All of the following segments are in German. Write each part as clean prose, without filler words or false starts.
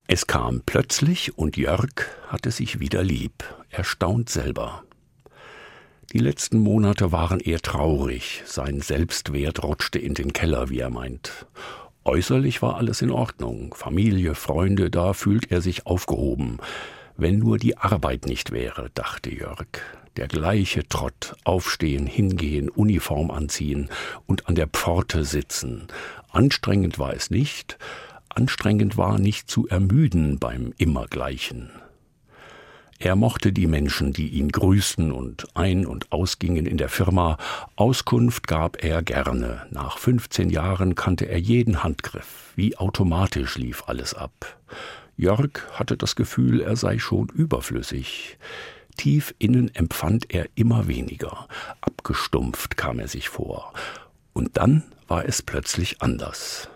Es kam plötzlich und Jörg hatte sich wieder lieb. Er staunt selber. Die letzten Monate waren eher traurig. Sein Selbstwert rutschte in den Keller, wie er meint. Äußerlich war alles in Ordnung. Familie, Freunde, da fühlt er sich aufgehoben. Wenn nur die Arbeit nicht wäre, dachte Jörg. Der gleiche Trott, aufstehen, hingehen, Uniform anziehen und an der Pforte sitzen. Anstrengend war es nicht. Anstrengend war nicht zu ermüden beim Immergleichen. Er mochte die Menschen, die ihn grüßten und ein- und ausgingen in der Firma. Auskunft gab er gerne. Nach 15 Jahren kannte er jeden Handgriff. Wie automatisch lief alles ab. Jörg hatte das Gefühl, er sei schon überflüssig. Tief innen empfand er immer weniger. Abgestumpft kam er sich vor. Und dann war es plötzlich anders.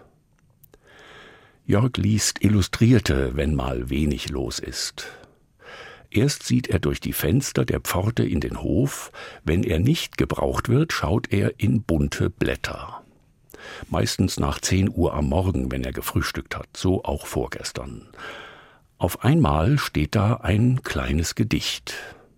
Jörg liest Illustrierte, wenn mal wenig los ist. Erst sieht er durch die Fenster der Pforte in den Hof. Wenn er nicht gebraucht wird, schaut er in bunte Blätter. Meistens nach 10 Uhr am Morgen, wenn er gefrühstückt hat, so auch vorgestern. Auf einmal steht da ein kleines Gedicht.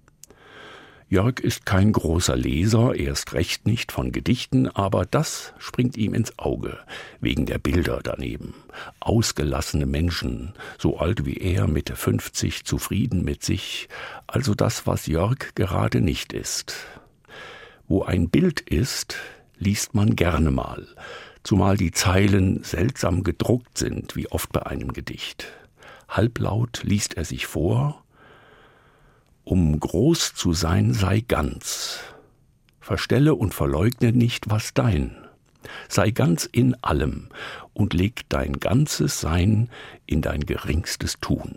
Jörg ist kein großer Leser, erst recht nicht von Gedichten, aber das springt ihm ins Auge, wegen der Bilder daneben. Ausgelassene Menschen, so alt wie er, Mitte 50, zufrieden mit sich, also das, was Jörg gerade nicht ist. Wo ein Bild ist, liest man gerne mal, zumal die Zeilen seltsam gedruckt sind, wie oft bei einem Gedicht. Halblaut liest er sich vor: Um groß zu sein, sei ganz. Verstelle und verleugne nicht, was dein. Sei ganz in allem und leg dein ganzes Sein in dein geringstes Tun.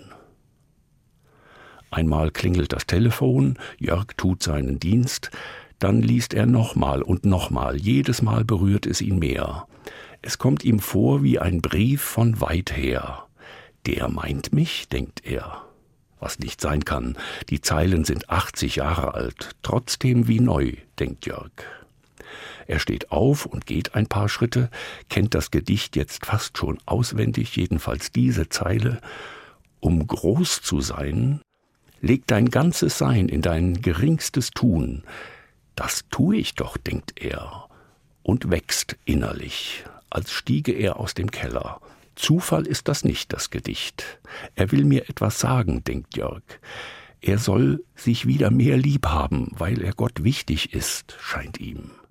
Einmal klingelt das Telefon, Jörg tut seinen Dienst, dann liest er nochmal und nochmal, jedes Mal berührt es ihn mehr. Es kommt ihm vor wie ein Brief von weit her. Der meint mich, denkt er. Was nicht sein kann, die Zeilen sind 80 Jahre alt, trotzdem wie neu, denkt Jörg. Er steht auf und geht ein paar Schritte, kennt das Gedicht jetzt fast schon auswendig, jedenfalls diese Zeile: Um groß zu sein, leg dein ganzes Sein in dein geringstes Tun. Das tue ich doch, denkt er, und wächst innerlich, als stiege er aus dem Keller. Zufall ist das nicht, das Gedicht. Er will mir etwas sagen, denkt Jörg. Er soll sich wieder mehr lieb haben, weil er Gott wichtig ist, scheint ihm.